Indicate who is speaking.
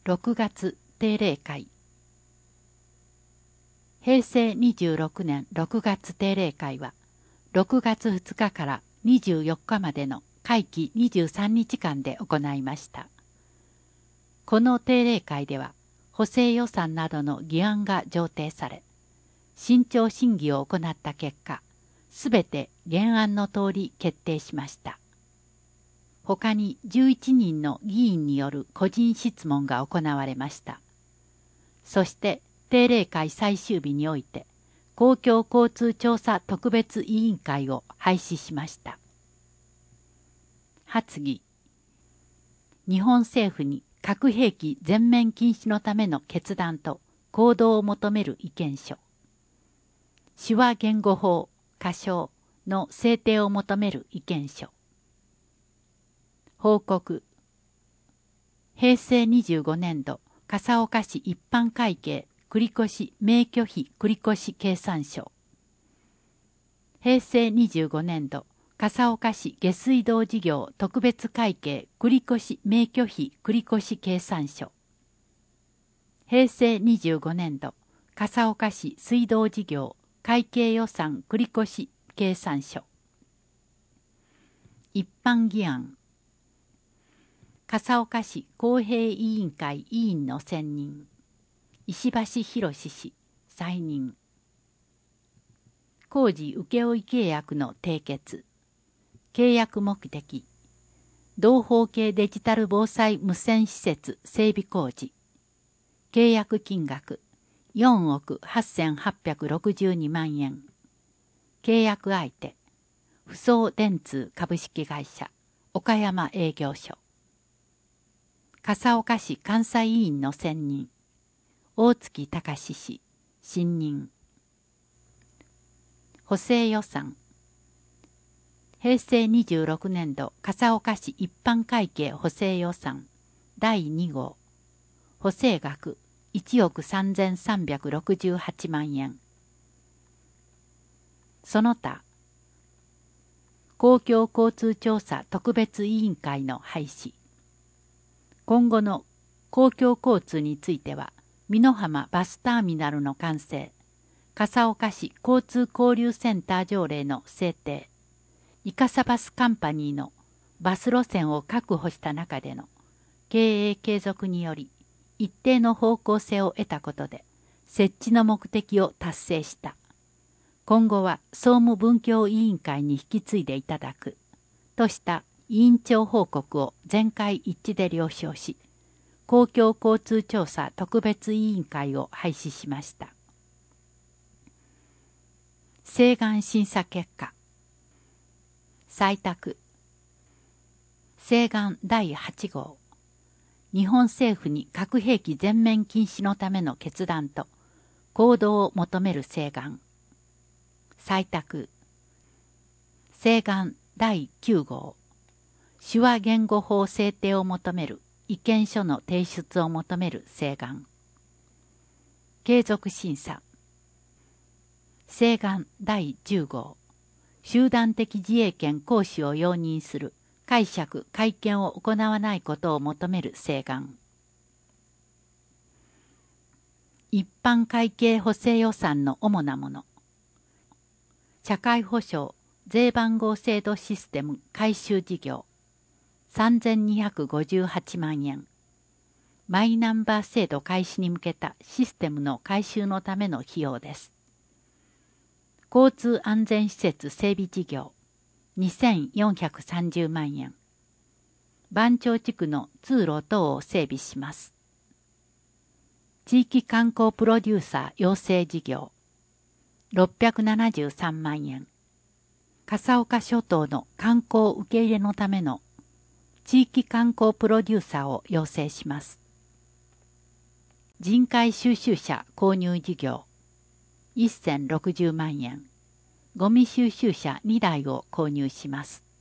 Speaker 1: 6月定例会。平成26年6月定例会は、6月2日から24日までの会期23日間で行いました。この定例会では、補正予算などの議案が上呈され、慎重審議を行った結果、すべて原案の通り決定しました。他に11人の議員による個人質問が行われました。そして定例会最終日において、公共交通調査特別委員会を廃止しました。発議。日本政府に核兵器全面禁止のための決断と行動を求める意見書。手話言語法仮称の制定を求める意見書。報告。平成25年度笠岡市一般会計繰越名拠費繰越計算書。平成25年度笠岡市下水道事業特別会計繰越名拠費繰越計算書。平成25年度笠岡市水道事業会計予算繰越計算書。一般議案。笠岡市公平委員会委員の選任。石橋博氏再任。工事請負契約の締結。契約目的。同方形デジタル防災無線施設整備工事。契約金額4億8862万円。契約相手。扶桑電通株式会社岡山営業所。笠岡市監査委員の選任。大月隆氏新任。補正予算。平成26年度笠岡市一般会計補正予算第2号。補正額1億3368万円。その他、公共交通調査特別委員会の廃止。今後の公共交通については、美濃浜バスターミナルの完成、笠岡市交通交流センター条例の制定、イカサバスカンパニーのバス路線を確保した中での経営継続により、一定の方向性を得たことで、設置の目的を達成した。今後は総務文教委員会に引き継いでいただく、とした委員長報告を全会一致で了承し、公共交通調査特別委員会を廃止しました。請願審査結果。採択。請願第8号。日本政府に核兵器全面禁止のための決断と行動を求める請願。採択。請願第9号。手話言語法制定を求める意見書の提出を求める請願。継続審査。請願第10号。集団的自衛権行使を容認する解釈・改憲を行わないことを求める請願。一般会計補正予算の主なもの。社会保障税番号制度システム改修事業3258万円。マイナンバー制度開始に向けたシステムの改修のための費用です。交通安全施設整備事業2430万円。番町地区の通路等を整備します。地域観光プロデューサー養成事業673万円。笠岡諸島の観光受け入れのための地域観光プロデューサーを養成します。人海収集車購入事業1060万円。ゴミ収集車2台を購入します。